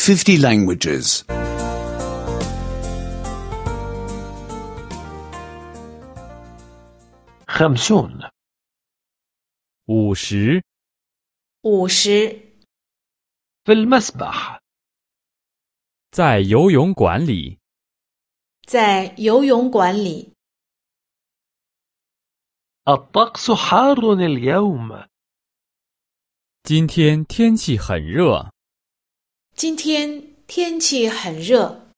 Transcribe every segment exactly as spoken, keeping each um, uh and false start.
fifty languages. 50 五十五十， في المسبح 在游泳馆里。 在游泳馆里。 الطقس حار اليوم 今天天气很热。 今天天气很热，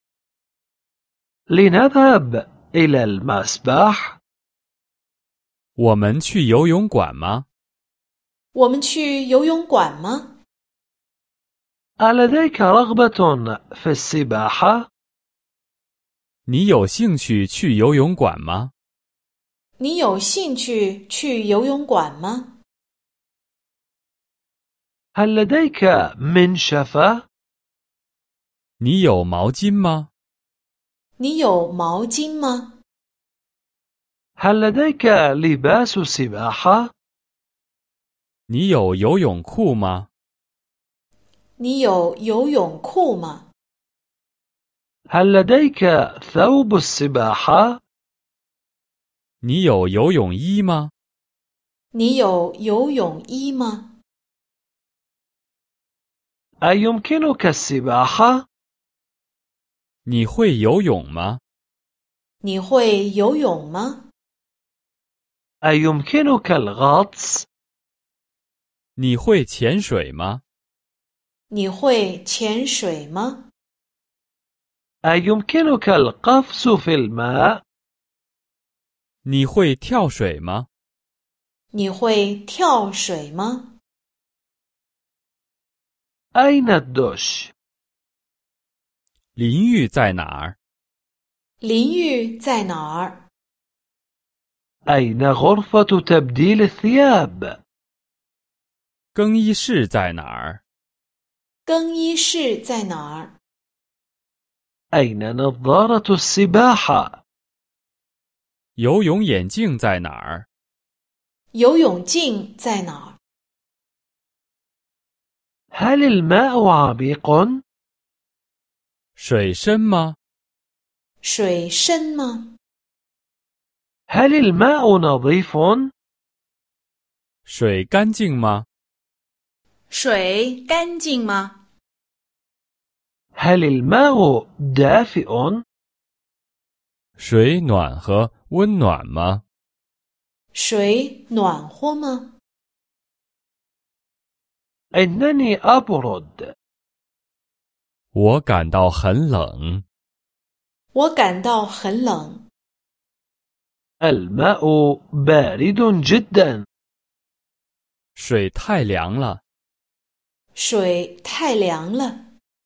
لنذهب إلى المسبح 我们去游泳馆吗？ 我们去游泳馆吗？ ألديك رغبة في السباحة؟ 你有兴趣去游泳馆吗？ 你有兴趣去游泳馆吗？ هل لديك منشفة؟ 你有毛巾吗？ 你有毛巾吗？ هل لديك لباس سباحة؟ 你有游泳裤吗？ 你有游泳裤吗？ هل لديك ثوب السباحة؟ 你有游泳衣吗？ 你有游泳衣吗？ أيمكنك السباحة؟ 你会游泳吗？ 你会游泳吗？ أيمكنك الغطس؟ 你会潜水吗？ 你会潜水吗？ أيمكنك القفز في الماء؟ 你会跳水吗？ 你会跳水吗？ أين الدش؟ 淋浴在哪儿？ 淋浴在哪儿？ أين غرفة تبديل الثياب؟ 更衣室在哪儿？ 更衣室在哪儿？ أين نظارة السباحة؟ 游泳眼镜在哪儿？ 游泳镜在哪儿？ هل الماء عميق؟ 水深吗？ 水深吗？ هل الماء نظيف؟ 水干净吗？ 水干净吗？ هل الماء دافئ؟ 水暖和温暖吗？ 水暖和吗？ إنني أبرد. 我感到很冷。 我感到很冷。 الماء بارد جدا. 水太凉了。 水太凉了。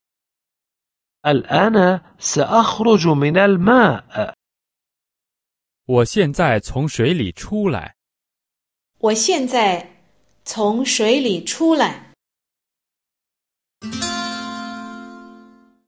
الآن سأخرج من الماء. 我现在从水里出来。 我现在从水里出来。